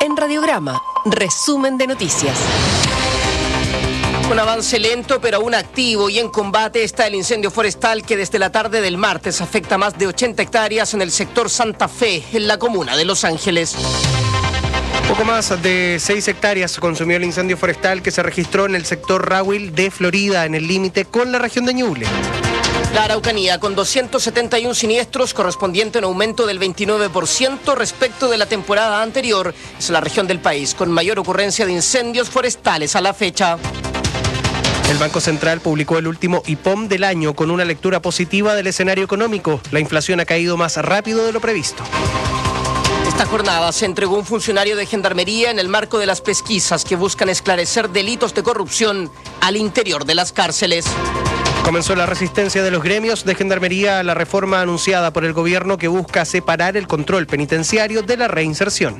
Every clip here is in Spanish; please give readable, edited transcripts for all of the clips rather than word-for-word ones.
En Radiograma, resumen de noticias. Un avance lento pero aún activo y en combate está el incendio forestal que desde la tarde del martes afecta más de 80 hectáreas en el sector Santa Fe, en la comuna de Los Ángeles. Poco más de 6 hectáreas consumió el incendio forestal que se registró en el sector Rawil de Florida, en el límite con la región de Ñuble. La Araucanía, con 271 siniestros, correspondiente a un aumento del 29% respecto de la temporada anterior, es la región del país con mayor ocurrencia de incendios forestales a la fecha. El Banco Central publicó el último IPOM del año con una lectura positiva del escenario económico. La inflación ha caído más rápido de lo previsto. Esta jornada se entregó un funcionario de Gendarmería en el marco de las pesquisas que buscan esclarecer delitos de corrupción al interior de las cárceles. Comenzó la resistencia de los gremios de Gendarmería a la reforma anunciada por el gobierno que busca separar el control penitenciario de la reinserción.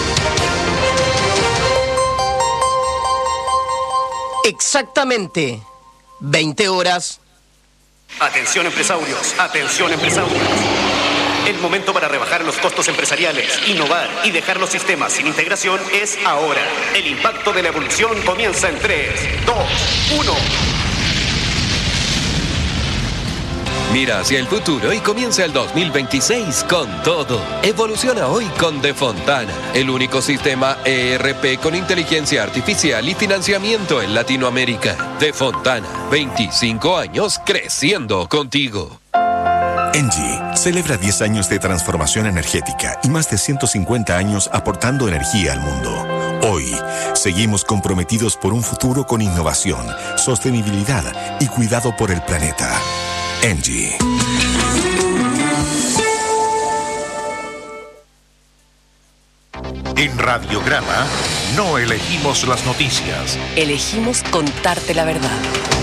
Exactamente 20 horas. Atención empresarios, atención empresarios. El momento para rebajar los costos empresariales, innovar y dejar los sistemas sin integración es ahora. El impacto de la evolución comienza en 3, 2, 1. Mira hacia el futuro y comienza el 2026 con todo. Evoluciona hoy con Defontana, el único sistema ERP con inteligencia artificial y financiamiento en Latinoamérica. Defontana, 25 años creciendo contigo. ENGIE celebra 10 años de transformación energética y más de 150 años aportando energía al mundo. Hoy, seguimos comprometidos por un futuro con innovación, sostenibilidad y cuidado por el planeta. ENGIE. En Radiograma no elegimos las noticias. Elegimos contarte la verdad.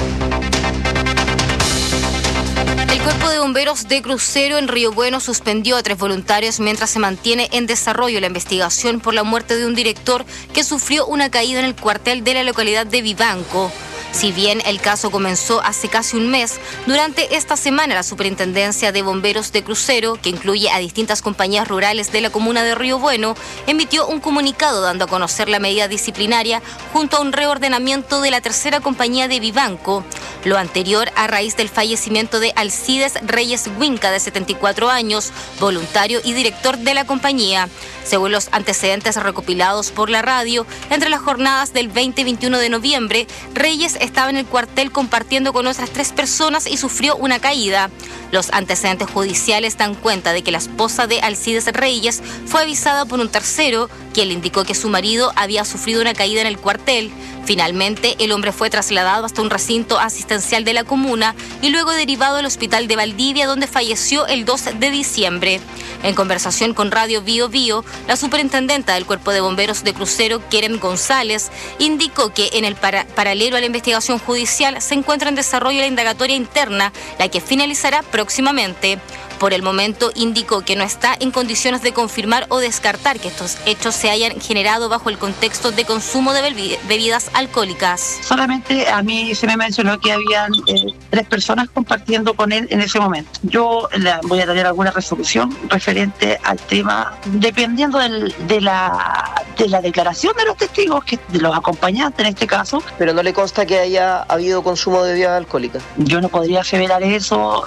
El Cuerpo de Bomberos de Crucero en Río Bueno suspendió a 3 voluntarios mientras se mantiene en desarrollo la investigación por la muerte de un director que sufrió una caída en el cuartel de la localidad de Vivanco. Si bien el caso comenzó hace casi un mes, durante esta semana la Superintendencia de Bomberos de Crucero, que incluye a distintas compañías rurales de la comuna de Río Bueno, emitió un comunicado dando a conocer la medida disciplinaria junto a un reordenamiento de la tercera compañía de Vivanco. Lo anterior a raíz del fallecimiento de Alcides Reyes Huinca, de 74 años, voluntario y director de la compañía. Según los antecedentes recopilados por la radio, entre las jornadas del 20 y 21 de noviembre, Reyes estaba en el cuartel compartiendo con otras 3 personas y sufrió una caída. Los antecedentes judiciales dan cuenta de que la esposa de Alcides Reyes fue avisada por un tercero, quien le indicó que su marido había sufrido una caída en el cuartel. Finalmente, el hombre fue trasladado hasta un recinto asistencial de la comuna y luego derivado al hospital de Valdivia, donde falleció el 2 de diciembre. En conversación con Radio Bio Bio, la superintendenta del Cuerpo de Bomberos de Crucero, Keren González, indicó que en el paralelo a la investigación judicial se encuentra en desarrollo la indagatoria interna, la que finalizará próximamente. Por el momento indicó que no está en condiciones de confirmar o descartar que estos hechos se hayan generado bajo el contexto de consumo de bebidas alcohólicas. Solamente a mí se me mencionó que habían 3 personas compartiendo con él en ese momento. Yo voy a tener alguna resolución referente al tema, dependiendo de la declaración de los testigos, de los acompañantes en este caso. Pero no le consta que haya habido consumo de bebidas alcohólicas. Yo no podría aseverar eso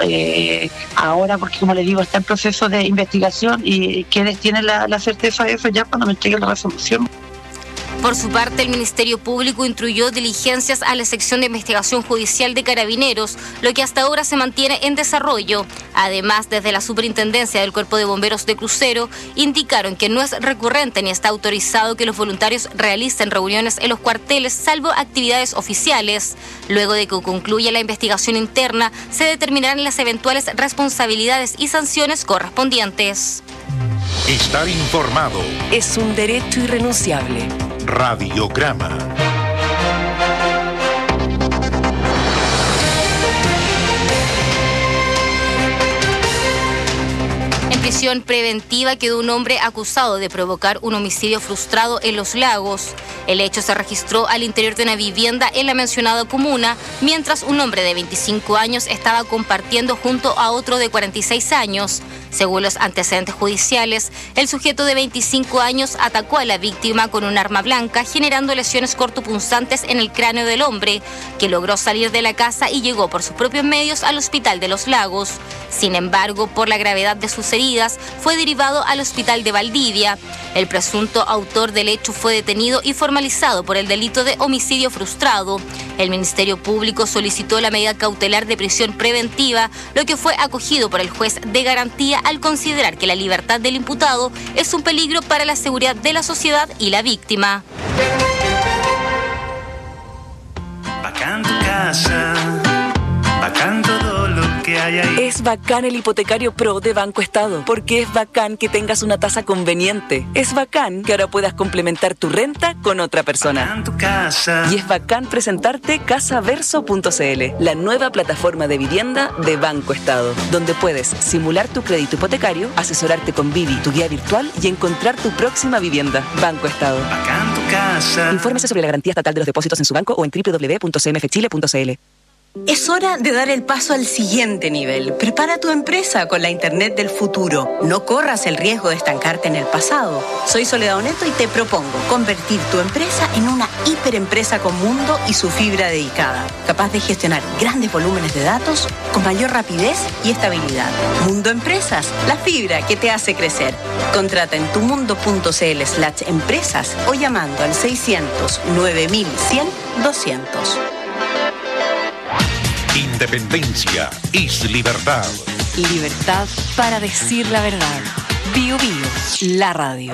ahora porque, como les digo, está en proceso de investigación y quienes tienen la certeza de eso ya cuando me entreguen la resolución. Por su parte, el Ministerio Público instruyó diligencias a la sección de investigación judicial de Carabineros, lo que hasta ahora se mantiene en desarrollo. Además, desde la Superintendencia del Cuerpo de Bomberos de Crucero, indicaron que no es recurrente ni está autorizado que los voluntarios realicen reuniones en los cuarteles, salvo actividades oficiales. Luego de que concluya la investigación interna, se determinarán las eventuales responsabilidades y sanciones correspondientes. Estar informado. Es un derecho irrenunciable. Radiograma. En prisión preventiva quedó un hombre acusado de provocar un homicidio frustrado en Los Lagos. El hecho se registró al interior de una vivienda en la mencionada comuna, mientras un hombre de 25 años estaba compartiendo junto a otro de 46 años. Según los antecedentes judiciales, el sujeto de 25 años atacó a la víctima con un arma blanca, generando lesiones cortopunzantes en el cráneo del hombre, que logró salir de la casa y llegó por sus propios medios al Hospital de Los Lagos. Sin embargo, por la gravedad de sus heridas, fue derivado al Hospital de Valdivia. El presunto autor del hecho fue detenido y formalizado por el delito de homicidio frustrado. El Ministerio Público solicitó la medida cautelar de prisión preventiva, lo que fue acogido por el juez de garantía al considerar que la libertad del imputado es un peligro para la seguridad de la sociedad y la víctima. Bacán tu casa, bacán todo lo que hay ahí. Es bacán el hipotecario Pro de Banco Estado, porque es bacán que tengas una tasa conveniente. Es bacán que ahora puedas complementar tu renta con otra persona. Bacán tu casa. Y es bacán presentarte Casaverso.cl, la nueva plataforma de vivienda de Banco Estado, donde puedes simular tu crédito hipotecario, asesorarte con Vivi, tu guía virtual, y encontrar tu próxima vivienda. Banco Estado. Bacán tu casa. Infórmese sobre la garantía estatal de los depósitos en su banco o en www.cmfchile.cl. Es hora de dar el paso al siguiente nivel. Prepara tu empresa con la Internet del futuro. No corras el riesgo de estancarte en el pasado. Soy Soledad Oneto y te propongo convertir tu empresa en una hiperempresa con mundo y su fibra dedicada, capaz de gestionar grandes volúmenes de datos con mayor rapidez y estabilidad. Mundo Empresas, la fibra que te hace crecer. Contrata en tumundo.cl/empresas o llamando al 600 9100 200. Independencia es libertad. Libertad para decir la verdad. Bio Bio, la radio.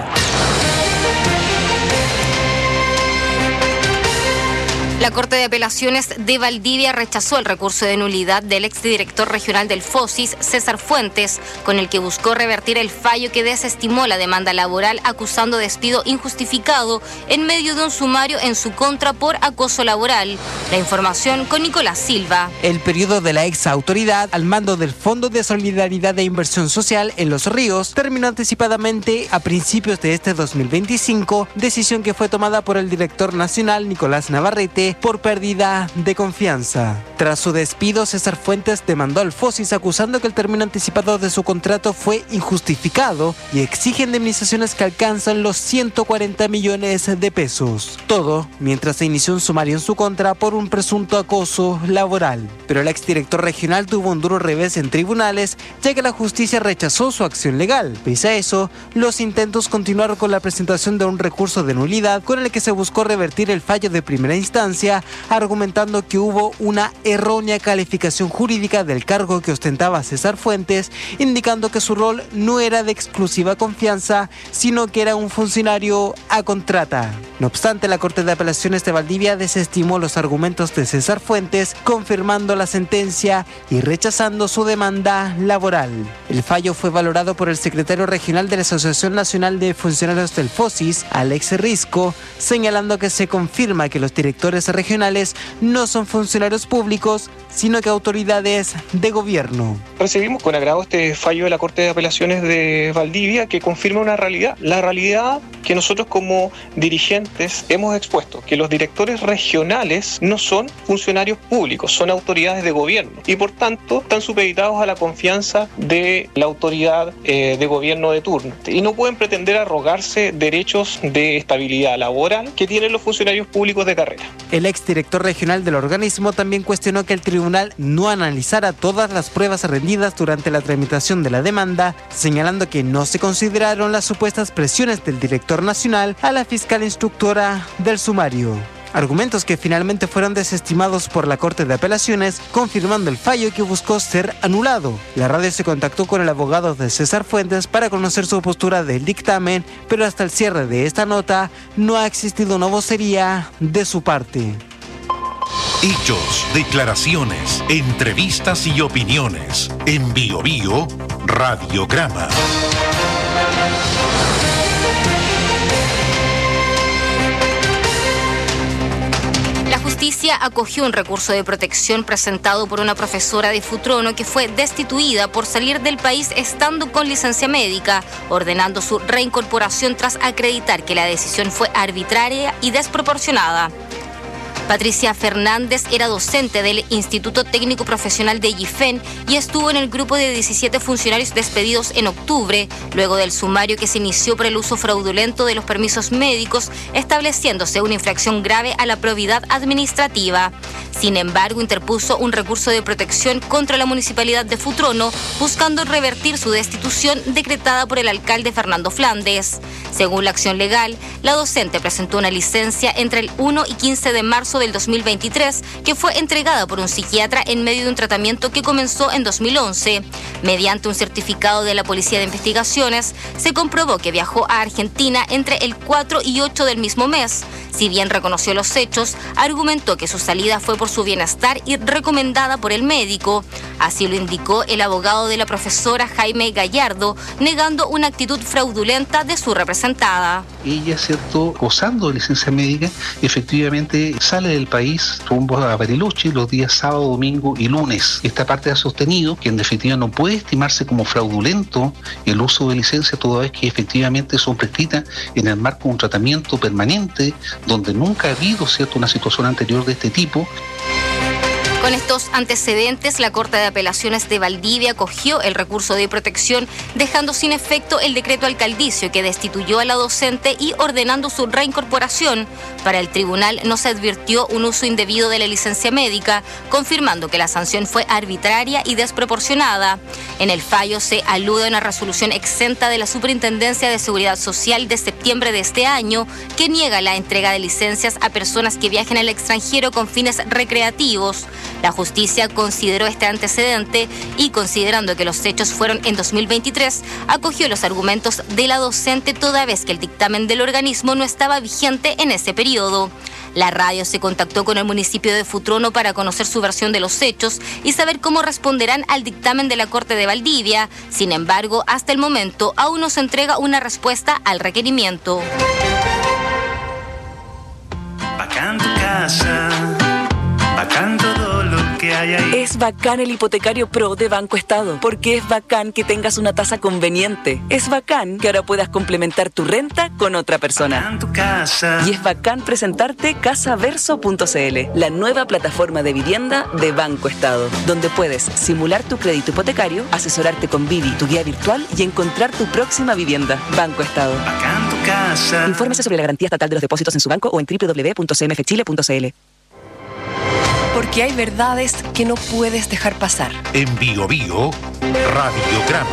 La Corte de Apelaciones de Valdivia rechazó el recurso de nulidad del exdirector regional del FOSIS, César Fuentes, con el que buscó revertir el fallo que desestimó la demanda laboral acusando despido injustificado en medio de un sumario en su contra por acoso laboral. La información con Nicolás Silva. El periodo de la ex autoridad al mando del Fondo de Solidaridad e Inversión Social en Los Ríos terminó anticipadamente a principios de este 2025, decisión que fue tomada por el director nacional Nicolás Navarrete por pérdida de confianza. Tras su despido, César Fuentes demandó al FOSIS acusando que el término anticipado de su contrato fue injustificado y exige indemnizaciones que alcanzan los 140 millones de pesos. Todo mientras se inició un sumario en su contra por un presunto acoso laboral. Pero el exdirector regional tuvo un duro revés en tribunales, ya que la justicia rechazó su acción legal. Pese a eso, los intentos continuaron con la presentación de un recurso de nulidad con el que se buscó revertir el fallo de primera instancia, argumentando que hubo una errónea calificación jurídica del cargo que ostentaba César Fuentes, indicando que su rol no era de exclusiva confianza, sino que era un funcionario a contrata. No obstante, la Corte de Apelaciones de Valdivia desestimó los argumentos de César Fuentes, confirmando la sentencia y rechazando su demanda laboral. El fallo fue valorado por el secretario regional de la Asociación Nacional de Funcionarios del FOSIS, Alex Risco, señalando que se confirma que los directores regionales no son funcionarios públicos, sino que autoridades de gobierno. Recibimos con agrado este fallo de la Corte de Apelaciones de Valdivia que confirma una realidad. La realidad que nosotros como dirigentes hemos expuesto, que los directores regionales no son funcionarios públicos, son autoridades de gobierno y por tanto están supeditados a la confianza de la autoridad de gobierno de turno y no pueden pretender arrogarse derechos de estabilidad laboral que tienen los funcionarios públicos de carrera. El exdirector regional del organismo también cuestionó que el tribunal no analizara todas las pruebas rendidas durante la tramitación de la demanda, señalando que no se consideraron las supuestas presiones del director nacional a la fiscal instructora del sumario. Argumentos que finalmente fueron desestimados por la Corte de Apelaciones, confirmando el fallo que buscó ser anulado. La radio se contactó con el abogado de César Fuentes para conocer su postura del dictamen, pero hasta el cierre de esta nota no ha existido una vocería de su parte. Hechos, declaraciones, entrevistas y opiniones. En Bio Bio, Radiograma. La justicia acogió un recurso de protección presentado por una profesora de Futrono que fue destituida por salir del país estando con licencia médica, ordenando su reincorporación tras acreditar que la decisión fue arbitraria y desproporcionada. Patricia Fernández era docente del Instituto Técnico Profesional de IFEN y estuvo en el grupo de 17 funcionarios despedidos en octubre, luego del sumario que se inició por el uso fraudulento de los permisos médicos, estableciéndose una infracción grave a la probidad administrativa. Sin embargo, interpuso un recurso de protección contra la Municipalidad de Futrono, buscando revertir su destitución decretada por el alcalde Fernando Flandes. Según la acción legal, la docente presentó una licencia entre el 1 y 15 de marzo del 2023, que fue entregada por un psiquiatra en medio de un tratamiento que comenzó en 2011. Mediante un certificado de la Policía de Investigaciones, se comprobó que viajó a Argentina entre el 4 y 8 del mismo mes. Si bien reconoció los hechos, argumentó que su salida fue por su bienestar y recomendada por el médico. Así lo indicó el abogado de la profesora Jaime Gallardo, negando una actitud fraudulenta de su representada. Ella, ¿cierto?, gozando de licencia médica, efectivamente sale del país rumbo a Bariloche los días sábado, domingo y lunes. Esta parte ha sostenido que en definitiva no puede estimarse como fraudulento el uso de licencia, toda vez que efectivamente son prescritas en el marco de un tratamiento permanente donde nunca ha habido, ¿cierto?, una situación anterior de este tipo. Con estos antecedentes, la Corte de Apelaciones de Valdivia acogió el recurso de protección, dejando sin efecto el decreto alcaldicio que destituyó a la docente y ordenando su reincorporación. Para el tribunal no se advirtió un uso indebido de la licencia médica, confirmando que la sanción fue arbitraria y desproporcionada. En el fallo se alude a una resolución exenta de la Superintendencia de Seguridad Social de septiembre de este año, que niega la entrega de licencias a personas que viajen al extranjero con fines recreativos. La justicia consideró este antecedente y, considerando que los hechos fueron en 2023, acogió los argumentos de la docente, toda vez que el dictamen del organismo no estaba vigente en ese periodo. La radio se contactó con el municipio de Futrono para conocer su versión de los hechos y saber cómo responderán al dictamen de la Corte de Valdivia. Sin embargo, hasta el momento aún no se entrega una respuesta al requerimiento. Bacán tu casa, bacán todo lo que hay ahí. Es bacán el hipotecario Pro de Banco Estado, porque es bacán que tengas una tasa conveniente. Es bacán que ahora puedas complementar tu renta con otra persona. Bacán tu casa. Y es bacán presentarte casaverso.cl, la nueva plataforma de vivienda de Banco Estado, donde puedes simular tu crédito hipotecario, asesorarte con Vivi, tu guía virtual, y encontrar tu próxima vivienda. Banco Estado. Bacán tu casa. Infórmese sobre la garantía estatal de los depósitos en su banco o en www.cmfchile.cl. Porque hay verdades que no puedes dejar pasar. En Bio Bio, Radiograma.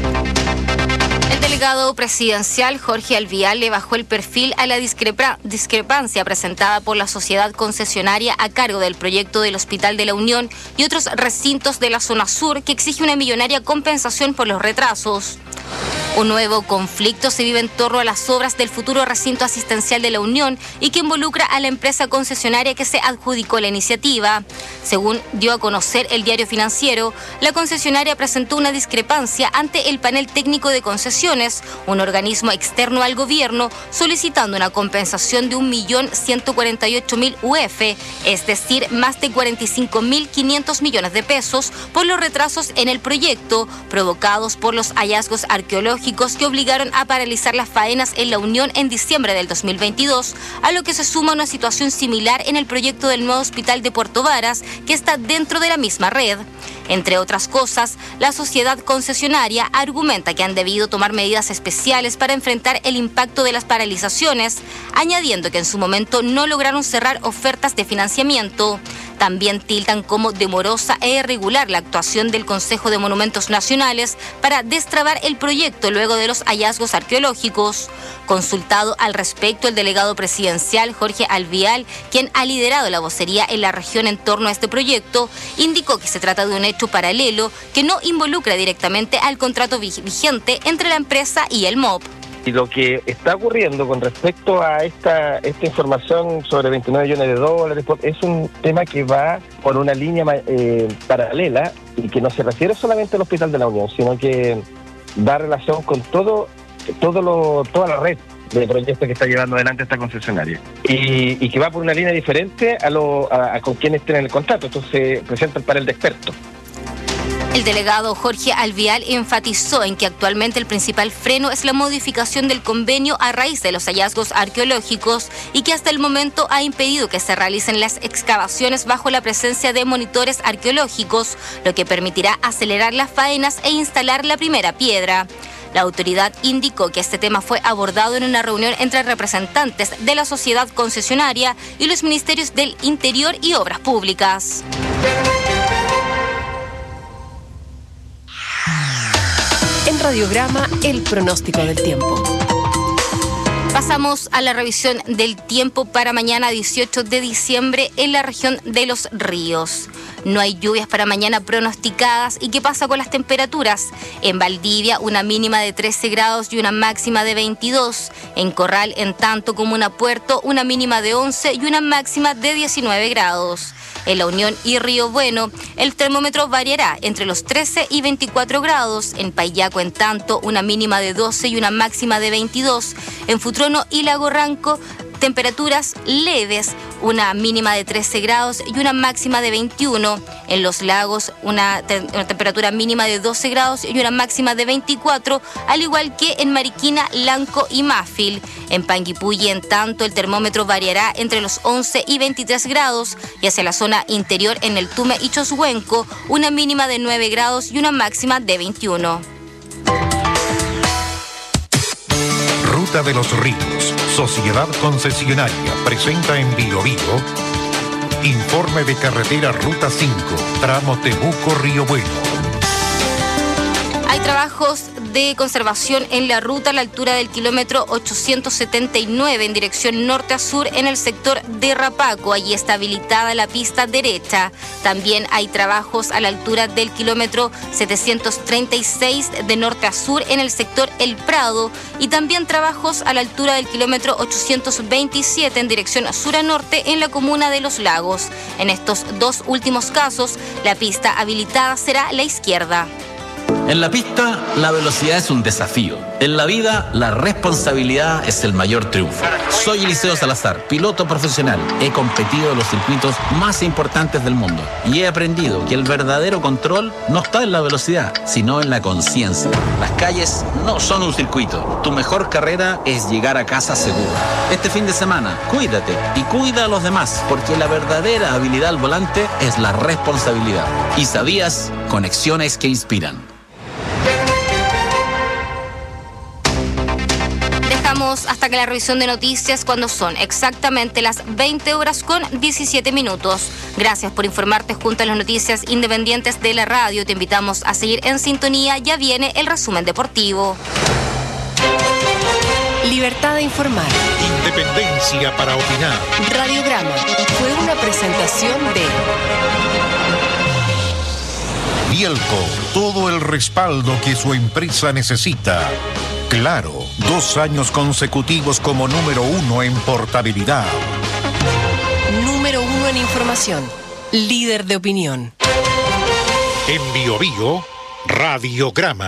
El delegado presidencial Jorge Alvial le bajó el perfil a la discrepancia presentada por la sociedad concesionaria a cargo del proyecto del Hospital de la Unión y otros recintos de la zona sur, que exige una millonaria compensación por los retrasos. Un nuevo conflicto se vive en torno a las obras del futuro recinto asistencial de la Unión y que involucra a la empresa concesionaria que se adjudicó la iniciativa. Según dio a conocer el Diario Financiero, la concesionaria presentó una discrepancia ante el panel técnico de concesiones, un organismo externo al gobierno, solicitando una compensación de 1.148.000 UF, es decir, más de 45.500 millones de pesos, por los retrasos en el proyecto, provocados por los hallazgos arqueológicos que obligaron a paralizar las faenas en la Unión en diciembre del 2022, a lo que se suma una situación similar en el proyecto del nuevo hospital de Puerto Varas, que está dentro de la misma red. Entre otras cosas, la sociedad concesionaria argumenta que han debido tomar medidas especiales para enfrentar el impacto de las paralizaciones, añadiendo que en su momento no lograron cerrar ofertas de financiamiento. También tildan como demorosa e irregular la actuación del Consejo de Monumentos Nacionales para destrabar el proyecto luego de los hallazgos arqueológicos. Consultado al respecto, el delegado presidencial Jorge Alvial, quien ha liderado la vocería en la región en torno a este proyecto, indicó que se trata de un hecho paralelo que no involucra directamente al contrato vigente entre la empresa y el MOP. Y lo que está ocurriendo con respecto a esta información sobre 29 millones de dólares es un tema que va por una línea paralela y que no se refiere solamente al Hospital de la Unión, sino que da relación con toda la red de proyectos que está llevando adelante esta concesionaria y que va por una línea diferente a con quienes tienen el contrato. Entonces presenta el panel de expertos. El delegado Jorge Alvial enfatizó en que actualmente el principal freno es la modificación del convenio a raíz de los hallazgos arqueológicos y que hasta el momento ha impedido que se realicen las excavaciones bajo la presencia de monitores arqueológicos, lo que permitirá acelerar las faenas e instalar la primera piedra. La autoridad indicó que este tema fue abordado en una reunión entre representantes de la sociedad concesionaria y los ministerios del Interior y Obras Públicas. En Radiograma, el pronóstico del tiempo. Pasamos a la revisión del tiempo para mañana 18 de diciembre en la región de Los Ríos. No hay lluvias para mañana pronosticadas. ¿Y qué pasa con las temperaturas? En Valdivia, una mínima de 13 grados y una máxima de 22. En Corral, en tanto Comuna Puerto, una mínima de 11 y una máxima de 19 grados. En La Unión y Río Bueno, el termómetro variará entre los 13 y 24 grados. En Paillaco, en tanto, una mínima de 12 y una máxima de 22. En Futrono y Lago Ranco, temperaturas leves, una mínima de 13 grados y una máxima de 21. En Los Lagos, una temperatura mínima de 12 grados y una máxima de 24, al igual que en Mariquina, Lanco y Mafil. En Panguipulli, en tanto, el termómetro variará entre los 11 y 23 grados y hacia la zona interior en el Tume y Choshuenco, una mínima de 9 grados y una máxima de 21. Ruta de los Ríos, Sociedad Concesionaria, presenta en Bio informe de carretera Ruta 5, tramo Temuco-Río Bueno. Hay trabajos de conservación en la ruta a la altura del kilómetro 879 en dirección norte a sur en el sector de Rapaco. Allí está habilitada la pista derecha. También hay trabajos a la altura del kilómetro 736 de norte a sur en el sector El Prado y también trabajos a la altura del kilómetro 827 en dirección sur a norte en la comuna de Los Lagos. En estos dos últimos casos, la pista habilitada será la izquierda. En la pista, la velocidad es un desafío. En la vida, la responsabilidad es el mayor triunfo. Soy Eliseo Salazar, piloto profesional. He competido en los circuitos más importantes del mundo y he aprendido que el verdadero control no está en la velocidad, sino en la conciencia. Las calles no son un circuito. Tu mejor carrera es llegar a casa seguro. Este fin de semana, cuídate y cuida a los demás, porque la verdadera habilidad al volante es la responsabilidad. ¿Y sabías? Conexiones que inspiran. Hasta que la revisión de noticias cuando son exactamente las 20 horas con 17 minutos. Gracias por informarte junto a las noticias independientes de la radio. Te invitamos a seguir en sintonía. Ya viene el resumen deportivo. Libertad de informar. Independencia para opinar. Radiograma fue una presentación de Bielco, todo el respaldo que su empresa necesita. Claro, 2 años consecutivos como número 1 en portabilidad. Número 1 en información. Líder de opinión. En Bio Radiograma.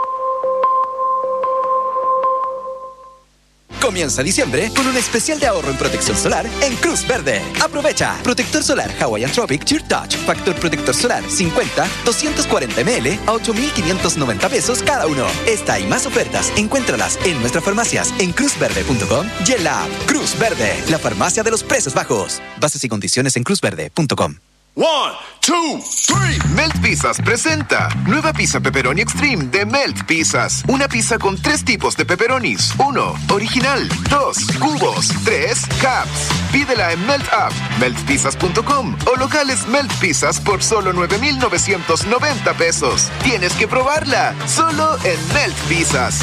Comienza diciembre con un especial de ahorro en protección solar en Cruz Verde. Aprovecha. Protector solar Hawaiian Tropic Sheer Touch. Factor protector solar 50, 240 ml a 8,590 pesos cada uno. Esta y más ofertas, encuéntralas en nuestras farmacias en cruzverde.com y en la app Cruz Verde, la farmacia de los precios bajos. Bases y condiciones en cruzverde.com. 1, 2, 3. Melt Pizzas presenta nueva pizza pepperoni extreme de Melt Pizzas. Una pizza con 3 tipos de pepperonis. 1, original. 2, cubos. 3, cups. Pídela en Melt App, meltpizzas.com o locales Melt Pizzas por solo 9,990 pesos. Tienes que probarla, solo en Melt Pizzas.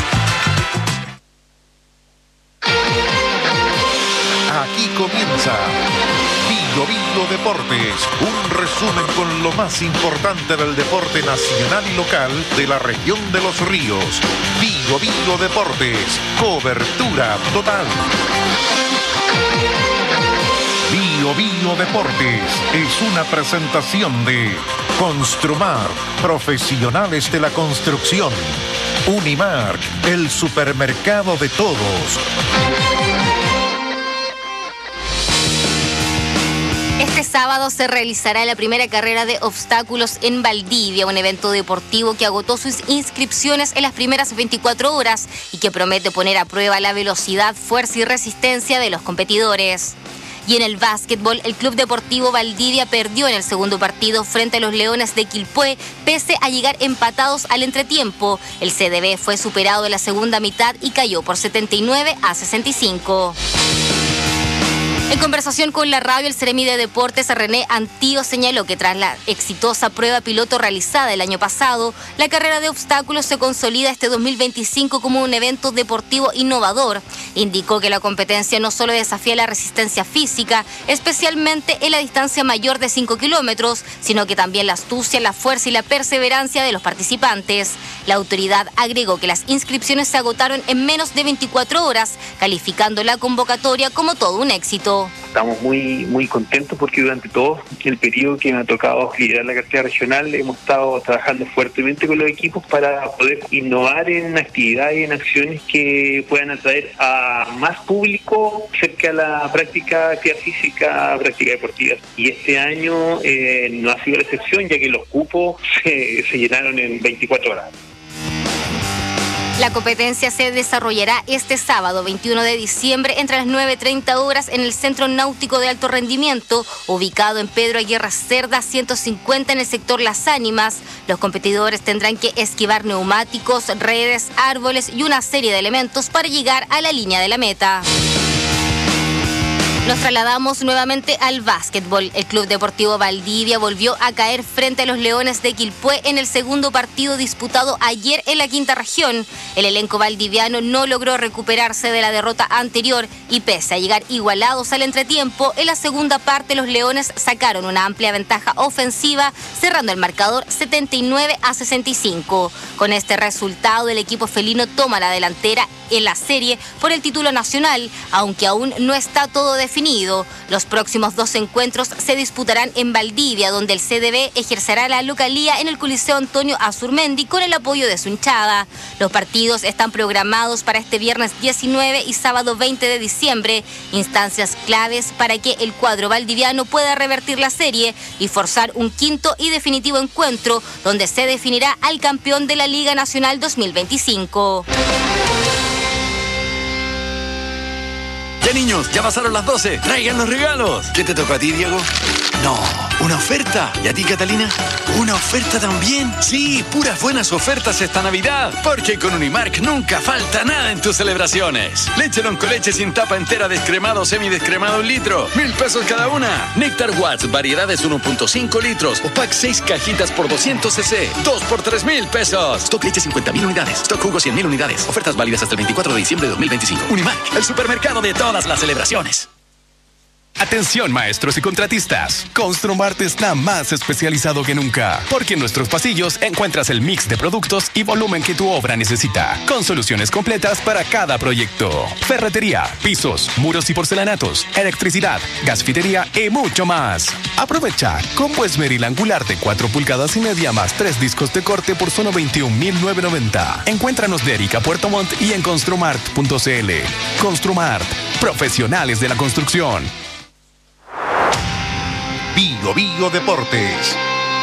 Aquí comienza Bio Deportes, un resumen con lo más importante del deporte nacional y local de la región de Los Ríos. Bio Deportes, cobertura total. Bio Deportes es una presentación de Construmar, profesionales de la construcción. Unimark, el supermercado de todos. Este sábado se realizará la primera carrera de obstáculos en Valdivia, un evento deportivo que agotó sus inscripciones en las primeras 24 horas y que promete poner a prueba la velocidad, fuerza y resistencia de los competidores. Y en el básquetbol, el Club Deportivo Valdivia perdió en el segundo partido frente a los Leones de Quilpué, pese a llegar empatados al entretiempo. El CDB fue superado en la segunda mitad y cayó por 79-65. En conversación con la radio, el Seremi de Deportes, René Antío, señaló que tras la exitosa prueba piloto realizada el año pasado, la carrera de obstáculos se consolida este 2025 como un evento deportivo innovador. Indicó que la competencia no solo desafía la resistencia física, especialmente en la distancia mayor de 5 kilómetros, sino que también la astucia, la fuerza y la perseverancia de los participantes. La autoridad agregó que las inscripciones se agotaron en menos de 24 horas, calificando la convocatoria como todo un éxito. Estamos muy contentos porque durante todo el periodo que me ha tocado liderar la cartera regional hemos estado trabajando fuertemente con los equipos para poder innovar en actividades y en acciones que puedan atraer a más público cerca de la práctica de actividad física, práctica deportiva. Y este año no ha sido la excepción, ya que los cupos se llenaron en 24 horas. La competencia se desarrollará este sábado 21 de diciembre entre las 9:30 horas en el Centro Náutico de Alto Rendimiento, ubicado en Pedro Aguirre Cerda 150 en el sector Las Ánimas. Los competidores tendrán que esquivar neumáticos, redes, árboles y una serie de elementos para llegar a la línea de la meta. Nos trasladamos nuevamente al básquetbol. El Club Deportivo Valdivia volvió a caer frente a los Leones de Quilpué en el segundo partido disputado ayer en la quinta región. El elenco valdiviano no logró recuperarse de la derrota anterior y pese a llegar igualados al entretiempo, en la segunda parte los Leones sacaron una amplia ventaja ofensiva, cerrando el marcador 79-65. Con este resultado, el equipo felino toma la delantera en la serie por el título nacional, aunque aún no está todo definido. Los próximos 2 encuentros se disputarán en Valdivia, donde el CDB ejercerá la localía en el Coliseo Antonio Azurmendi con el apoyo de su hinchada. Los partidos están programados para este viernes 19 y sábado 20 de diciembre, instancias claves para que el cuadro valdiviano pueda revertir la serie y forzar un quinto y definitivo encuentro, donde se definirá al campeón de la Liga Nacional 2025. Ya niños, ya pasaron las 12. Traigan los regalos. ¿Qué te tocó a ti, Diego? No, ¿una oferta? ¿Y a ti, Catalina? ¿Una oferta también? Sí, puras buenas ofertas esta Navidad. Porque con Unimark nunca falta nada en tus celebraciones. Leche Loncoleche sin tapa entera, descremado o semidescremado 1 litro. 1,000 pesos cada una. Néctar Watts, variedades 1.5 litros. O pack 6 cajitas por 200 cc. 2 por 3,000 pesos. Stock leche 50,000 unidades. Stock jugo 100,000 unidades. Ofertas válidas hasta el 24 de diciembre de 2025. Unimark, el supermercado de todas las celebraciones. Atención maestros y contratistas, Construmart está más especializado que nunca, porque en nuestros pasillos encuentras el mix de productos y volumen que tu obra necesita, con soluciones completas para cada proyecto. Ferretería, pisos, muros y porcelanatos, electricidad, gasfitería y mucho más. Aprovecha combo esmeril angular de 4 pulgadas y media más 3 discos de corte por solo 21,990. Encuéntranos de Erika Puerto Montt y en construmart.cl. Construmart, profesionales de la construcción. Bio Deportes.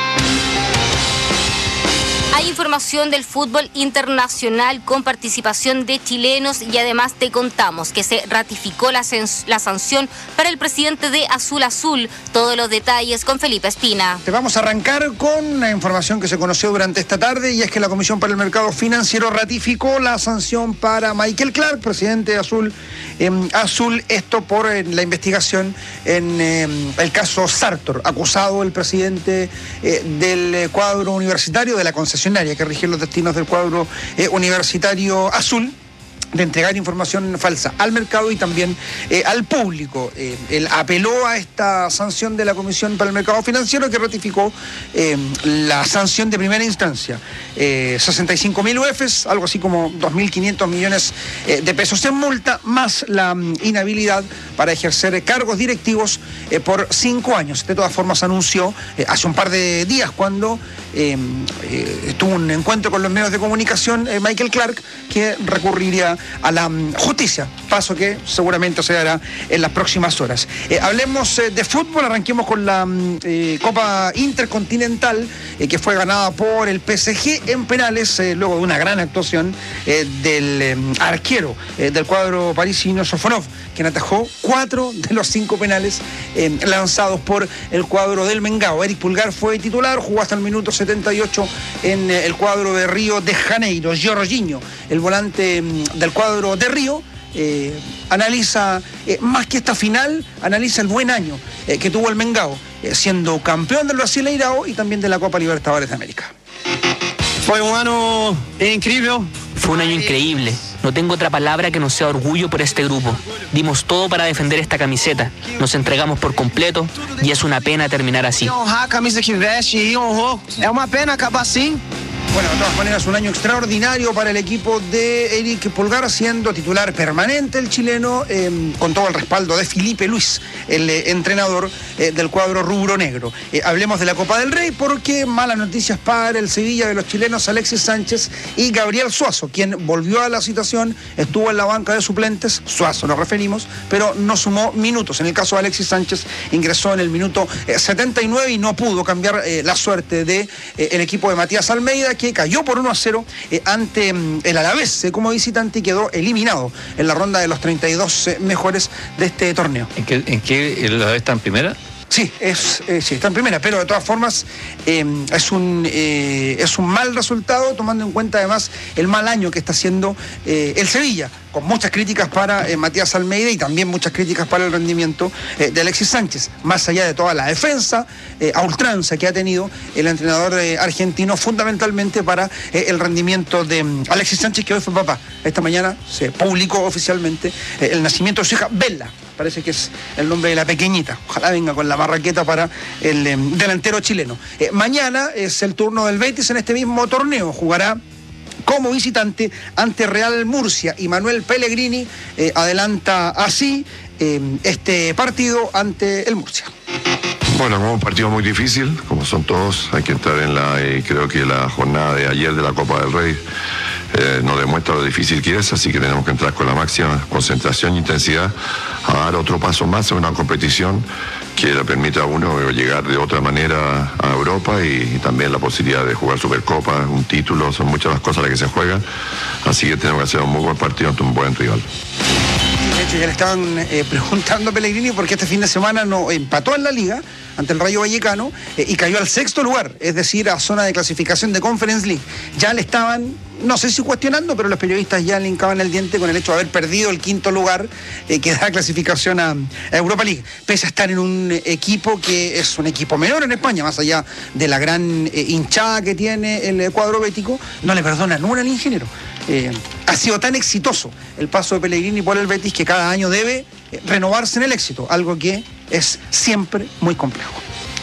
Hay información del fútbol internacional con participación de chilenos y además te contamos que se ratificó la sanción para el presidente de Azul Azul. Todos los detalles con Felipe Espina. Te vamos a arrancar con la información que se conoció durante esta tarde y es que la Comisión para el Mercado Financiero ratificó la sanción para Michael Clark, presidente de Azul Azul, esto por la investigación en el caso Sartor, acusado el presidente del cuadro universitario, de la concesionaria que rige los destinos del cuadro universitario azul, de entregar información falsa al mercado y también al público. Él apeló a esta sanción de la Comisión para el Mercado Financiero, que ratificó la sanción de primera instancia. 65.000 UFs, algo así como 2.500 millones de pesos en multa, más la inhabilidad para ejercer cargos directivos por 5 años. De todas formas, anunció hace un par de días cuando tuvo un encuentro con los medios de comunicación Michael Clark, que recurriría a la justicia, paso que seguramente se dará en las próximas horas. Hablemos de fútbol, arranquemos con la Copa Intercontinental, que fue ganada por el PSG en penales, luego de una gran actuación del arquero del cuadro parisino, Sofonov, quien atajó 4 de los 5 penales lanzados por el cuadro del Mengao. Eric Pulgar fue titular, jugó hasta el minuto 78 en el cuadro de Río de Janeiro. Jorginho, el volante del cuadro de Río, analiza más que esta final, analiza el buen año que tuvo el Mengao, siendo campeón del Brasileirao y también de la Copa Libertadores de América. Fue un año increíble. Fue un año increíble. No tengo otra palabra que no sea orgullo por este grupo. Dimos todo para defender esta camiseta. Nos entregamos por completo y es una pena terminar así. Honrar a camisa que veste y honró. Es una pena acabar así. Bueno, de todas maneras, un año extraordinario para el equipo de Eric Pulgar, siendo titular permanente el chileno, con todo el respaldo de Felipe Luis, el entrenador del cuadro rubro negro. Hablemos de la Copa del Rey, porque malas noticias para el Sevilla de los chilenos Alexis Sánchez y Gabriel Suazo, quien volvió a la citación, estuvo en la banca de suplentes, Suazo nos referimos, pero no sumó minutos. En el caso de Alexis Sánchez, ingresó en el minuto 79 y no pudo cambiar la suerte de el equipo de Matías Almeida, que cayó por 1-0 ante el Alavés como visitante y quedó eliminado en la ronda de los 32 mejores de este torneo. ¿En qué el Alavés está en primera? Sí, sí, está en primera, pero de todas formas es un mal resultado, tomando en cuenta además el mal año que está haciendo el Sevilla, con muchas críticas para Matías Almeida y también muchas críticas para el rendimiento de Alexis Sánchez, más allá de toda la defensa a ultranza que ha tenido el entrenador argentino, fundamentalmente para el rendimiento de Alexis Sánchez, que hoy fue papá. Esta mañana se publicó oficialmente el nacimiento de su hija Bella, parece que es el nombre de la pequeñita. Ojalá venga con la marraqueta para el delantero chileno. Mañana es el turno del Betis en este mismo torneo. Jugará como visitante ante Real Murcia y Manuel Pellegrini adelanta así este partido ante el Murcia. Bueno, como un partido muy difícil, como son todos, hay que entrar creo que la jornada de ayer de la Copa del Rey nos demuestra lo difícil que es, así que tenemos que entrar con la máxima concentración e intensidad a dar otro paso más en una competición que le permita a uno llegar de otra manera a Europa y también la posibilidad de jugar Supercopa, un título, son muchas las cosas las que se juegan, así que tenemos que hacer un muy buen partido ante un buen rival. De hecho, ya le estaban preguntando a Pellegrini porque este fin de semana no empató en la Liga ante el Rayo Vallecano y cayó al 6º lugar, es decir, a zona de clasificación de Conference League. Ya le estaban, no sé si cuestionando, pero los periodistas ya le hincaban el diente con el hecho de haber perdido el 5º lugar que da clasificación a Europa League, pese a estar en un equipo que es un equipo menor en España, más allá de la gran hinchada que tiene el cuadro bético, no le perdonan una al ingeniero. Ha sido tan exitoso el paso de Pellegrini por el Betis que cada año debe renovarse en el éxito, algo que es siempre muy complejo.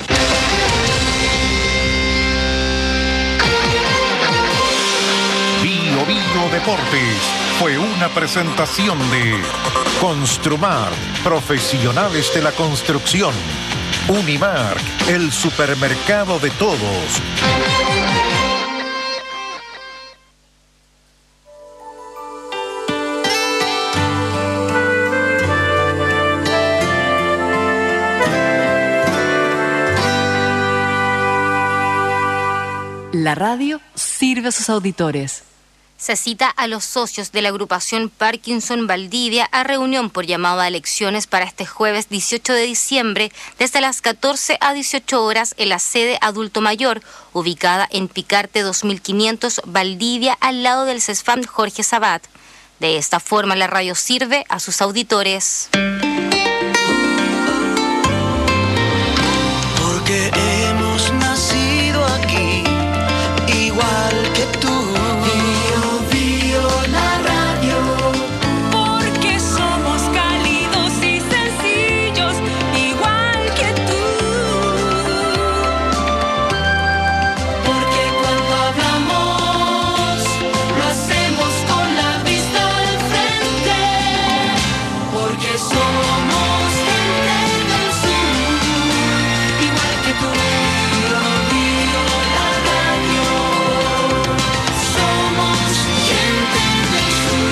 Bio Bio Deportes fue una presentación de Construmar, profesionales de la construcción. Unimark, el supermercado de todos. La radio sirve a sus auditores. Se cita a los socios de la agrupación Parkinson Valdivia a reunión por llamado a elecciones para este jueves 18 de diciembre desde las 14 a 18 horas en la sede Adulto Mayor, ubicada en Picarte 2500 Valdivia, al lado del CESFAM Jorge Sabat. De esta forma la radio sirve a sus auditores. Porque hemos nacido aquí, igual que tú. Somos gente del sur, igual que tú. Vivo la radio. Somos gente del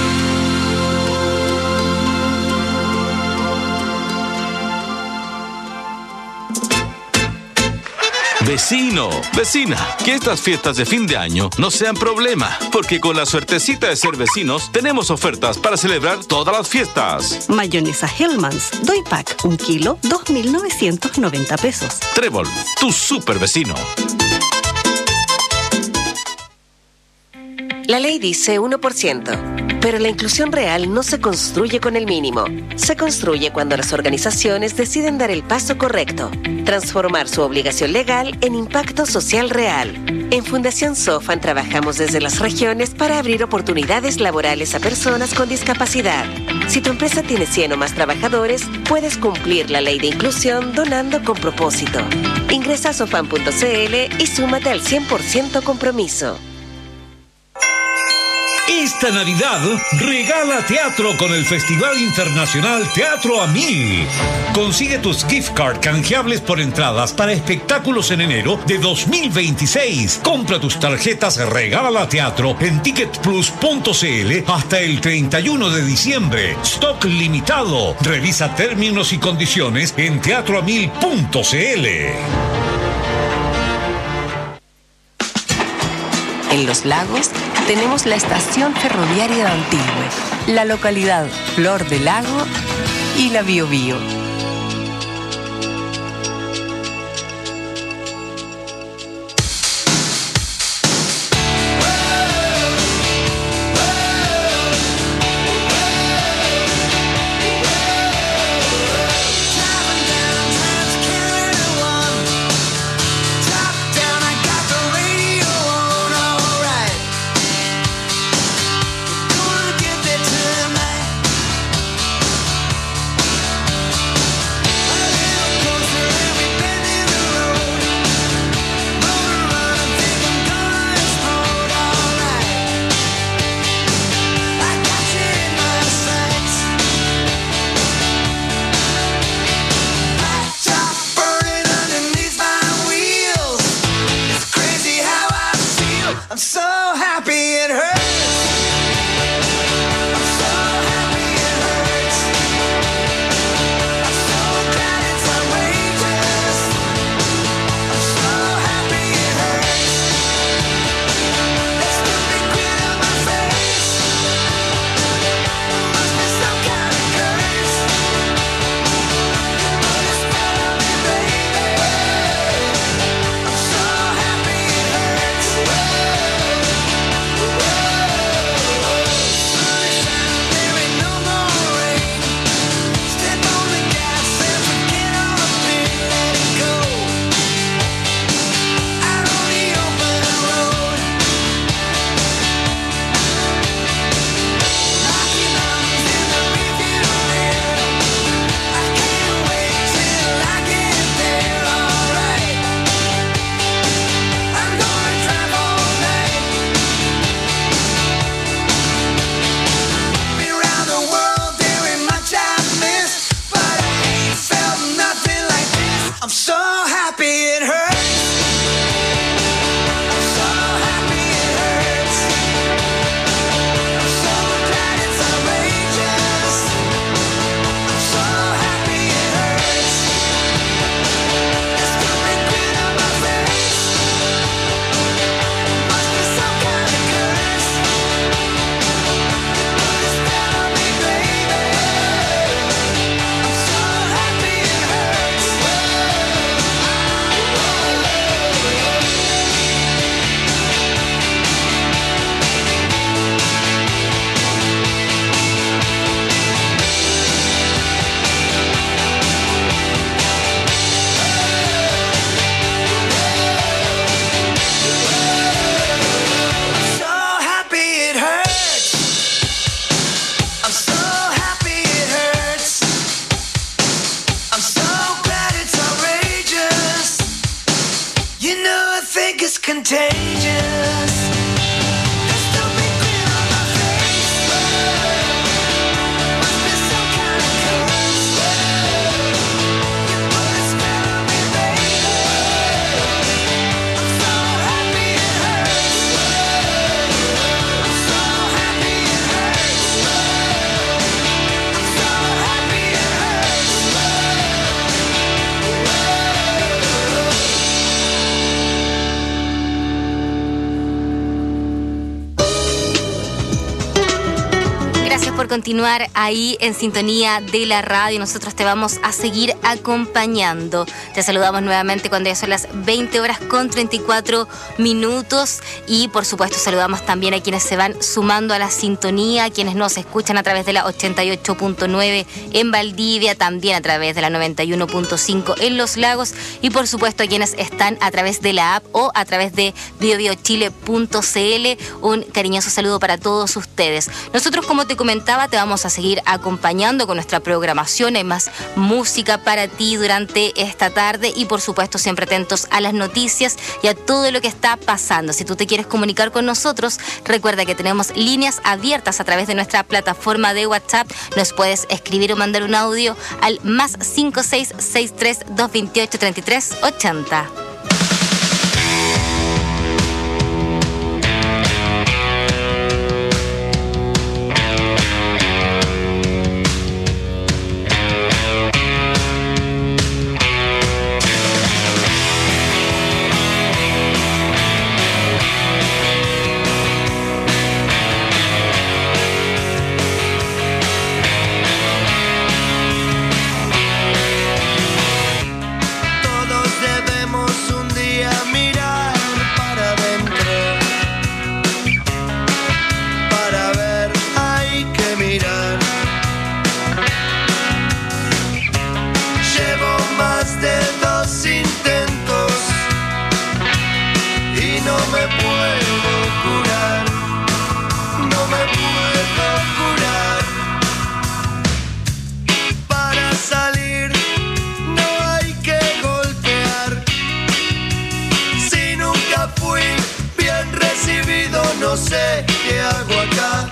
Vecino, vecina, que estas fiestas de fin de año no sean problema, porque con la suertecita de ser vecinos tenemos ofertas para celebrar todas las fiestas. Mayonesa Hellmann's, Doy Pack, 1 kilo, 2.990 pesos. Trébol, tu super vecino. La ley dice 1%, pero la inclusión real no se construye con el mínimo. Se construye cuando las organizaciones deciden dar el paso correcto, transformar su obligación legal en impacto social real. En Fundación Sofan trabajamos desde las regiones para abrir oportunidades laborales a personas con discapacidad. Si tu empresa tiene 100 o más trabajadores, puedes cumplir la ley de inclusión donando con propósito. Ingresa a sofan.cl y súmate al 100% compromiso. Esta Navidad regala teatro con el Festival Internacional Teatro a 1000. Consigue tus gift card canjeables por entradas para espectáculos en enero de 2026. Compra tus tarjetas Regala Teatro en ticketplus.cl hasta el 31 de diciembre. Stock limitado. Revisa términos y condiciones en teatroa1000.cl. En Los Lagos tenemos la estación ferroviaria de Antigüe, la localidad Flor del Lago y la Biobío. continuar ahí en sintonía de la radio. Nosotros te vamos a seguir acompañando. Te saludamos nuevamente cuando ya son las 20 horas con 34 minutos. Y por supuesto saludamos también a quienes se van sumando a la sintonía, a quienes nos escuchan a través de la 88.9 en Valdivia, también a través de la 91.5 en Los Lagos, y por supuesto a quienes están a través de la app o a través de biobiochile.cl. Un cariñoso saludo para todos ustedes. Nosotros, como te comentaba, te vamos a seguir acompañando con nuestra programación. Hay más música para ti durante esta tarde y por supuesto siempre atentos a las noticias y a todo lo que está pasando. Si tú te quieres comunicar con nosotros, recuerda que tenemos líneas abiertas a través de nuestra plataforma de WhatsApp. Nos puedes escribir o mandar un audio al más 5663 228 3380. No sé qué hago acá.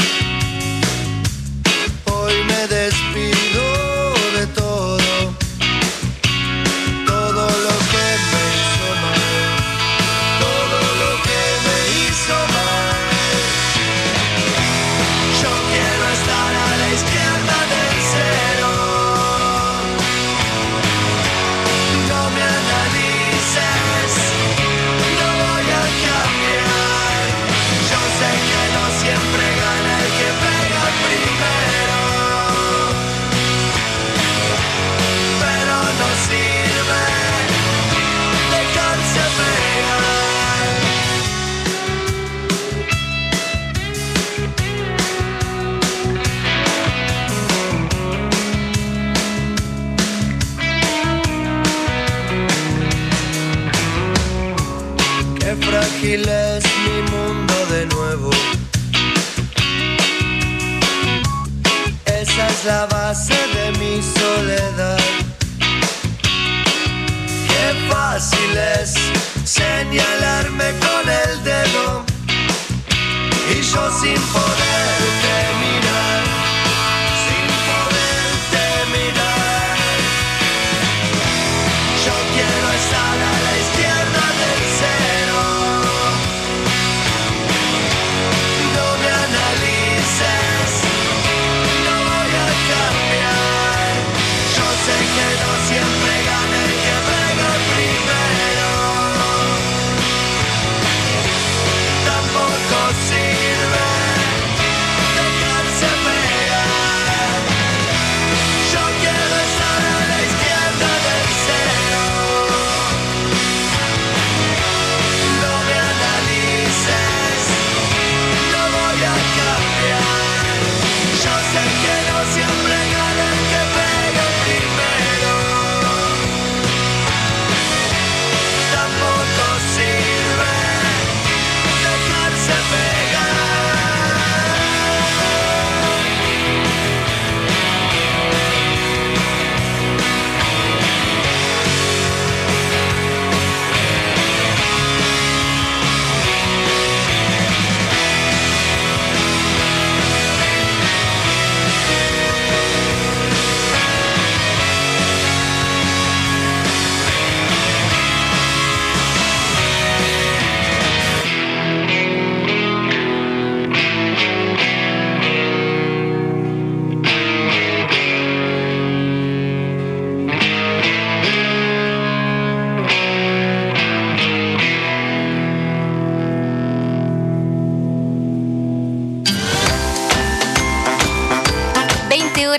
Hoy me despido de todo, todo lo que me hizo mal, todo lo que me hizo mal. Yo quiero estar a la izquierda del cero. No me analices, no voy a cambiar. Yo sé que no siempre gana el que pega primero, pero no sirve dejarse pegar. Qué frágil es mi mundo de nuevo. Esa es la base de mi soledad. Qué fácil es señalarme con el dedo y yo sin poderte mirar, sin poderte mirar. Yo quiero estar a la izquierda del cero. No me analices, no voy a cambiar. Yo sé que no siempre gana el que pega primero. Tampoco sirve dejarse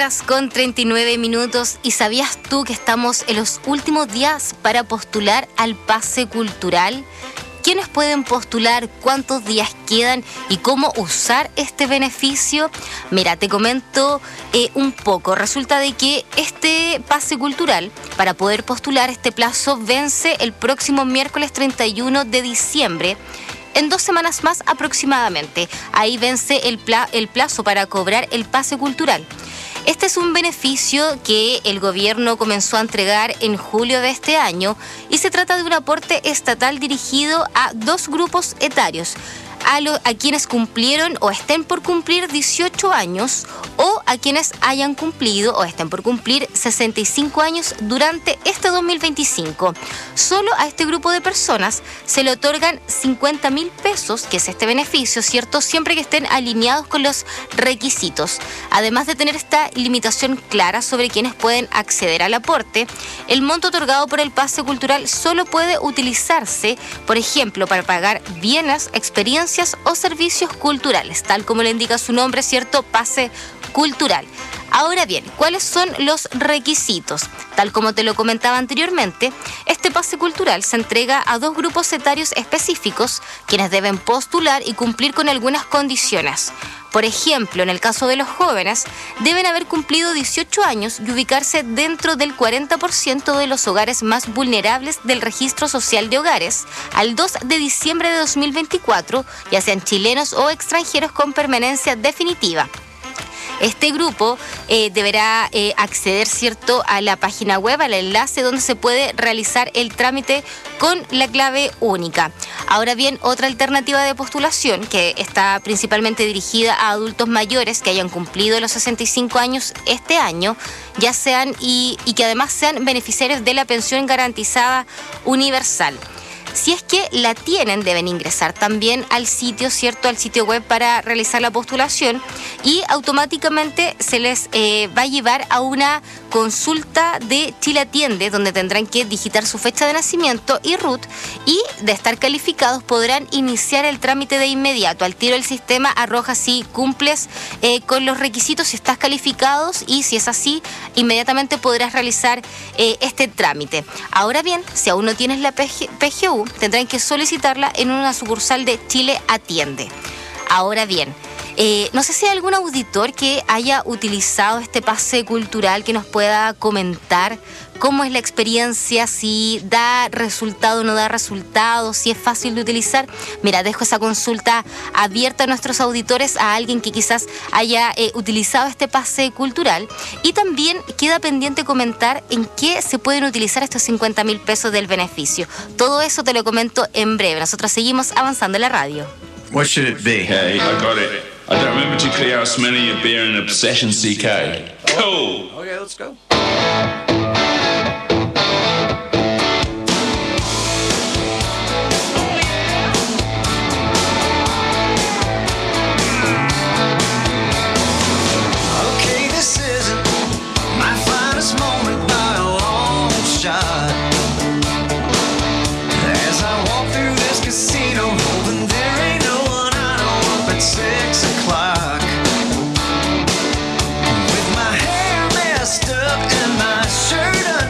6:39 y ¿sabías tú que estamos en los últimos días para postular al pase cultural? ¿Quiénes pueden postular? ¿Cuántos días quedan? ¿Y cómo usar este beneficio? Mira, te comento un poco. Resulta de que este pase cultural, para poder postular, este plazo vence el próximo miércoles 31 de diciembre. En 2 semanas más aproximadamente. Ahí vence el plazo para cobrar el pase cultural. Este es un beneficio que el gobierno comenzó a entregar en julio de este año y se trata de un aporte estatal dirigido a 2 grupos etarios. A quienes cumplieron o estén por cumplir 18 años o a quienes hayan cumplido o estén por cumplir 65 años durante este 2025. Solo a este grupo de personas se le otorgan 50.000 pesos, que es este beneficio, ¿cierto? Siempre que estén alineados con los requisitos. Además de tener esta limitación clara sobre quienes pueden acceder al aporte, el monto otorgado por el pase cultural solo puede utilizarse, por ejemplo, para pagar bienes, experiencias o servicios culturales, tal como le indica su nombre, ¿cierto? Pase cultural. Ahora bien, ¿cuáles son los requisitos? Tal como te lo comentaba anteriormente, este pase cultural se entrega a 2 grupos etarios específicos, quienes deben postular y cumplir con algunas condiciones. Por ejemplo, en el caso de los jóvenes, deben haber cumplido 18 años y ubicarse dentro del 40% de los hogares más vulnerables del Registro Social de Hogares al 2 de diciembre de 2024, ya sean chilenos o extranjeros con permanencia definitiva. Este grupo deberá acceder, ¿cierto?, a la página web, al enlace donde se puede realizar el trámite con la clave única. Ahora bien, otra alternativa de postulación que está principalmente dirigida a adultos mayores que hayan cumplido los 65 años este año, ya sean y que además sean beneficiarios de la pensión garantizada universal. Si es que la tienen, deben ingresar también al sitio, ¿cierto?, al sitio web para realizar la postulación y automáticamente se les va a llevar a una consulta de Chile Atiende, donde tendrán que digitar su fecha de nacimiento y RUT, y de estar calificados podrán iniciar el trámite de inmediato. Al tiro el sistema arroja si cumples con los requisitos, si estás calificados, y si es así, inmediatamente podrás realizar este trámite. Ahora bien, si aún no tienes la PGU, tendrán que solicitarla en una sucursal de Chile Atiende. Ahora bien, no sé si hay algún auditor que haya utilizado este pase cultural que nos pueda comentar cómo es la experiencia, si da resultado o no da resultado, si es fácil de utilizar. Mira, dejo esa consulta abierta a nuestros auditores, a alguien que quizás haya utilizado este pase cultural. Y también queda pendiente comentar en qué se pueden utilizar estos 50.000 pesos del beneficio. Todo eso te lo comento en breve. Nosotros seguimos avanzando en la radio. What should it be? Hey, I got it. I don't remember too clear how smelling your beer and obsession CK. Cool. Okay, let's go. Okay, this isn't my finest moment by a long shot. As I walk through this casino, hoping there ain't no one I know up at 6 o'clock. With my hair messed up and my shirt undone.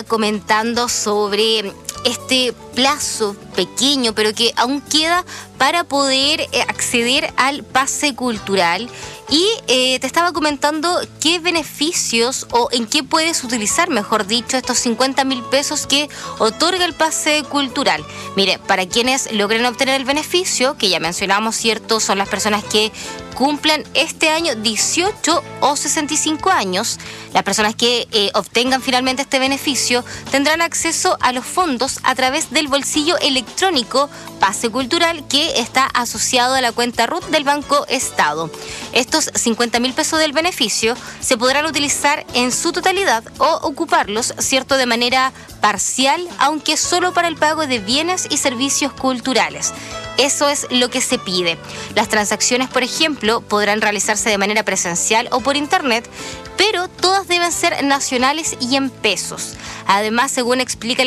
estaba comentando sobre este plazo pequeño, pero que aún queda para poder acceder al pase cultural. Y te estaba comentando qué beneficios o en qué puedes utilizar, mejor dicho, estos 50.000 pesos que otorga el pase cultural. Mire, para quienes logren obtener el beneficio, que ya mencionamos, ¿cierto? Son las personas que cumplan este año 18 o 65 años. Las personas que obtengan finalmente este beneficio tendrán acceso a los fondos a través del bolsillo electrónico Pase Cultural, que está asociado a la cuenta RUT del Banco Estado. Estos 50.000 pesos del beneficio se podrán utilizar en su totalidad o ocuparlos, ¿cierto?, de manera parcial, aunque solo para el pago de bienes y servicios culturales. Eso es lo que se pide. Las transacciones, por ejemplo, podrán realizarse de manera presencial o por internet, pero todas deben ser nacionales y en pesos. Además, según explica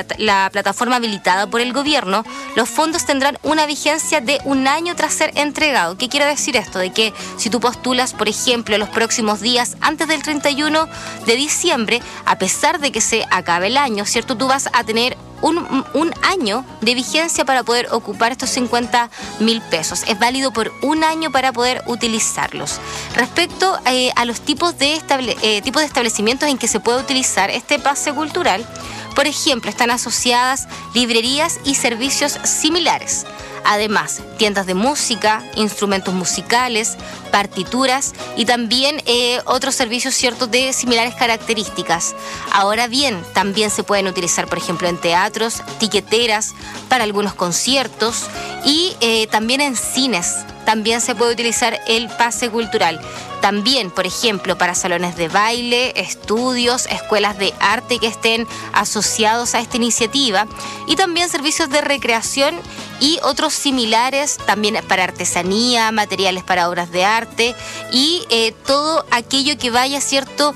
la plataforma habilitada por el gobierno, los fondos tendrán una vigencia de 1 año tras ser entregado. ¿Qué quiere decir esto? De que si tú postulas, por ejemplo, los próximos días antes del 31 de diciembre, a pesar de que se acabe el año, ¿cierto?, tú vas a tener un año de vigencia para poder ocupar estos 50.000 pesos. Es válido por 1 año para poder utilizarlos. Respecto a los tipos de establecimientos en que se puede utilizar este pase cultural, por ejemplo, están asociadas librerías y servicios similares. Además, tiendas de música, instrumentos musicales, partituras y también otros servicios, ciertos, de similares características. Ahora bien, también se pueden utilizar, por ejemplo, en teatros, tiqueteras, para algunos conciertos y también en cines. También se puede utilizar el pase cultural. También, por ejemplo, para salones de baile, estudios, escuelas de arte que estén asociados a esta iniciativa y también servicios de recreación y otros similares, también para artesanía, materiales para obras de arte y todo aquello que vaya, ¿cierto?,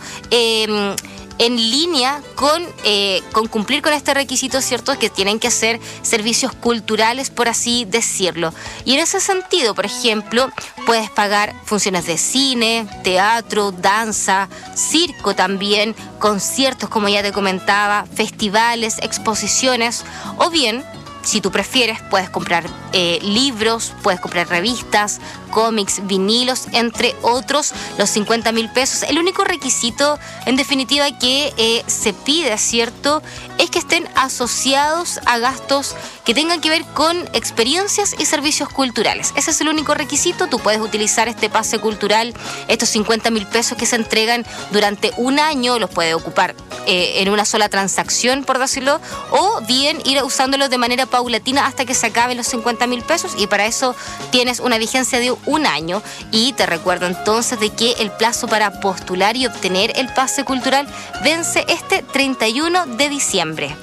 en línea con cumplir con este requisito, ¿cierto?, que tienen que ser servicios culturales, por así decirlo. Y en ese sentido, por ejemplo, puedes pagar funciones de cine, teatro, danza, circo también, conciertos, como ya te comentaba, festivales, exposiciones, o bien, si tú prefieres, puedes comprar libros, puedes comprar revistas, cómics, vinilos, entre otros, los 50.000 pesos. El único requisito, en definitiva, que se pide, ¿cierto?, es que estén asociados a gastos que tengan que ver con experiencias y servicios culturales. Ese es el único requisito. Tú puedes utilizar este pase cultural, estos 50.000 pesos que se entregan durante 1 año, los puedes ocupar en una sola transacción, por decirlo, o bien ir usándolos de manera paulatina hasta que se acaben los 50.000 pesos, y para eso tienes una vigencia de 1 año. Y te recuerdo entonces de que el plazo para postular y obtener el pase cultural vence este 31 de diciembre.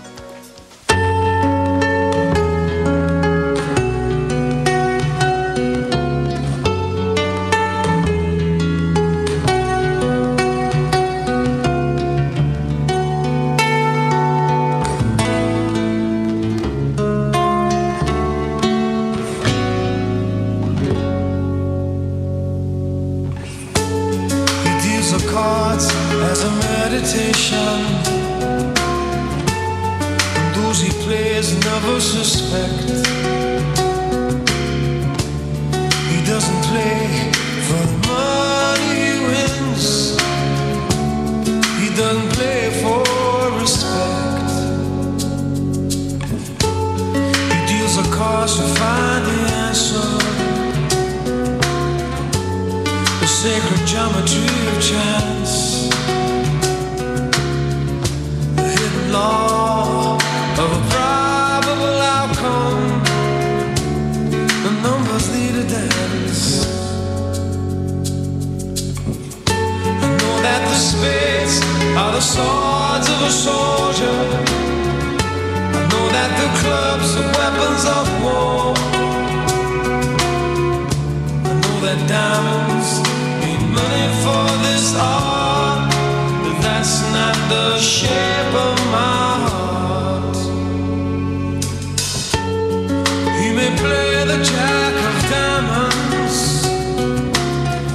As a meditation, and those he plays never suspect. He doesn't play for the money he wins. He doesn't play for respect. He deals a cards to find the answer. The sacred geometry of chance. Law of a probable outcome. The numbers lead a dance. I know that the spades are the swords of a soldier. I know that the clubs are weapons of war. I know that diamonds mean money for this art, but that's not the shape of my heart. He may play the jack of diamonds.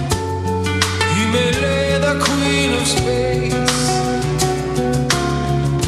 He may lay the queen of spades.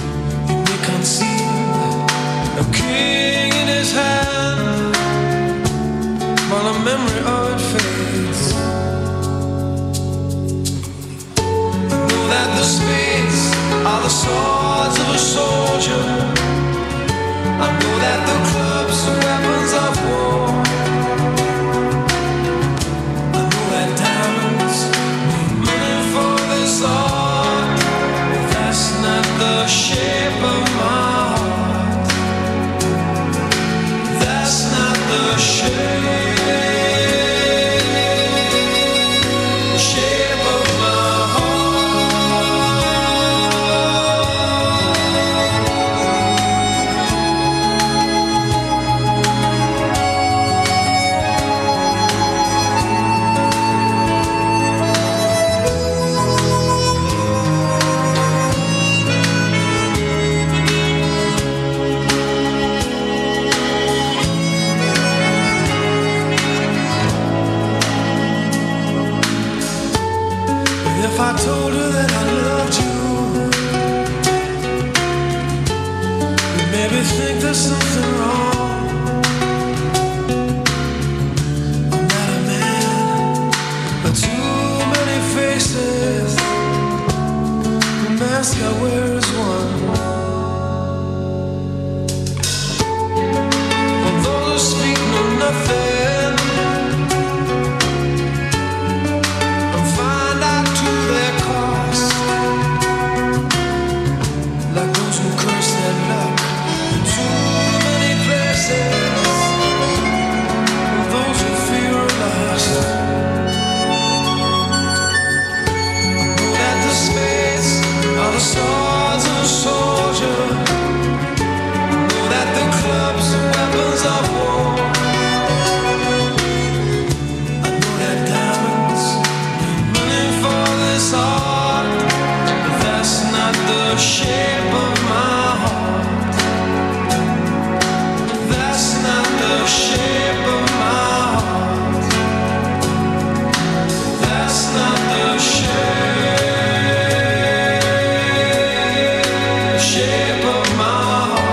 maybe think there's something wrong. I'm not a man, but too many faces. The mask I wear is one. And those who speak know nothing and find out to their cost. Like those who curse their luck in too many places, and those who fear are lost. I know that the spades are the swords of a soldier. I know that the clubs are weapons of war. I know that diamonds are running for this art, but that's not the shape of my heart. That's not the shape of my heart. That's not the shape of my heart.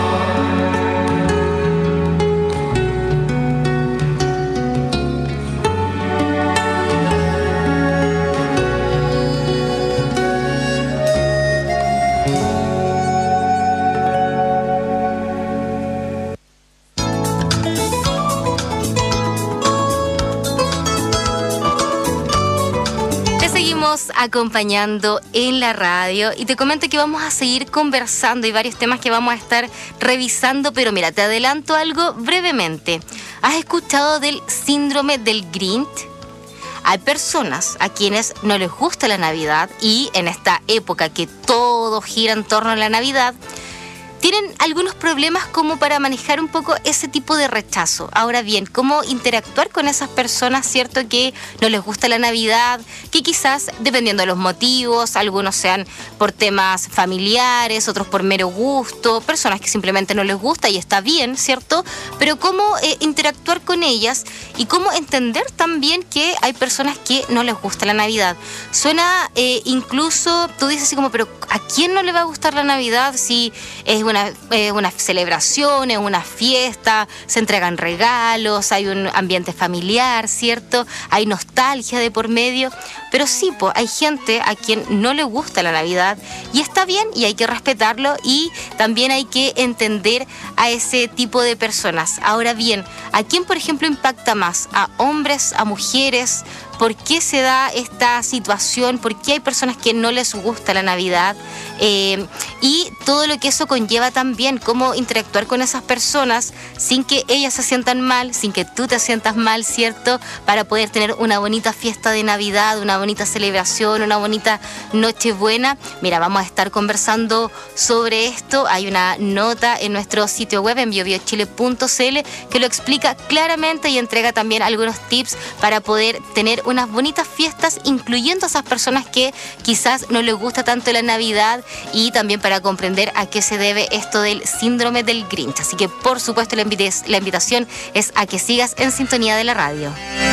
Te seguimos acompañando en la radio y te comento que vamos a seguir conversando y varios temas que vamos a estar revisando, pero mira, te adelanto algo brevemente. ¿Has escuchado del síndrome del Grinch? Hay personas a quienes no les gusta la Navidad y en esta época que todo gira en torno a la Navidad, tienen algunos problemas como para manejar un poco ese tipo de rechazo. Ahora bien, ¿cómo interactuar con esas personas, cierto, que no les gusta la Navidad? Que quizás, dependiendo de los motivos, algunos sean por temas familiares, otros por mero gusto, personas que simplemente no les gusta y está bien, ¿cierto? Pero cómo interactuar con ellas y cómo entender también que hay personas que no les gusta la Navidad. Suena incluso, tú dices así como, pero ¿a quién no le va a gustar la Navidad si es una celebración, es una fiesta, se entregan regalos, hay un ambiente familiar, ¿cierto? Hay nostalgia de por medio, pero sí, pues, hay gente a quien no le gusta la Navidad y está bien y hay que respetarlo y también hay que entender a ese tipo de personas. Ahora bien, ¿a quién, por ejemplo, impacta más? ¿A hombres, a mujeres? ¿Por qué se da esta situación? ¿Por qué hay personas que no les gusta la Navidad? Y todo lo que eso conlleva también, cómo interactuar con esas personas sin que ellas se sientan mal, sin que tú te sientas mal, ¿cierto? Para poder tener una bonita fiesta de Navidad, una bonita celebración, una bonita Nochebuena. Mira, vamos a estar conversando sobre esto. Hay una nota en nuestro sitio web en biobiochile.cl que lo explica claramente y entrega también algunos tips para poder tener unas bonitas fiestas, incluyendo a esas personas que quizás no les gusta tanto la Navidad y también para comprender a qué se debe esto del síndrome del Grinch. Así que, por supuesto, la invitación es a que sigas en sintonía de la radio.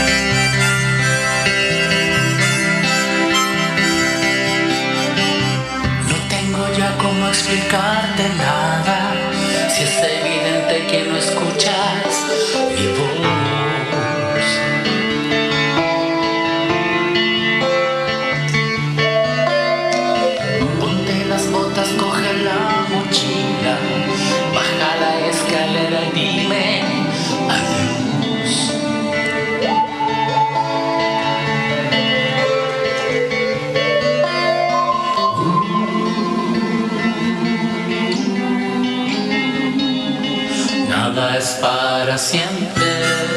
No tengo ya cómo explicarte nada, si es evidente que no escuchas mi voz. Coge la mochila, baja la escalera y dime adiós. Nada es para siempre.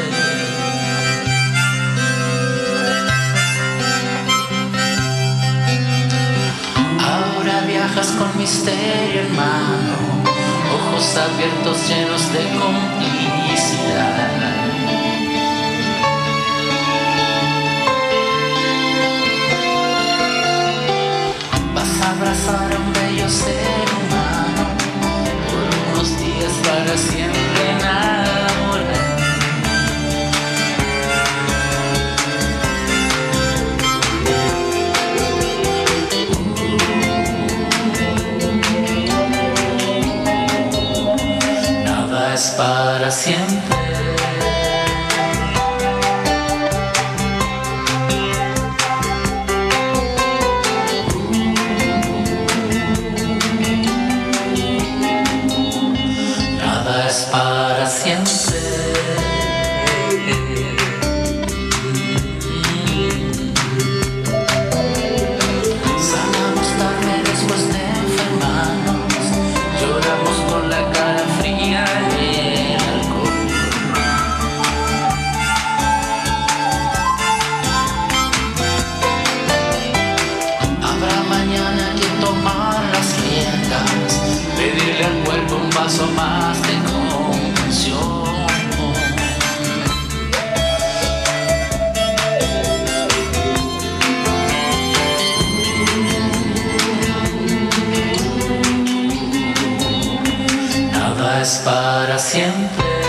Viajas con misterio en mano, ojos abiertos llenos de complicidad. Vas a abrazar a un bello ser humano por unos días para siempre enamorar. es para siempre. Nada es para siempre. Sanamos tarde después de enfermarnos, lloramos con la cara fría y el alcohol. Habrá mañana que tomar las riendas, pedirle al cuerpo un vaso más de comprensión. Nada es para siempre.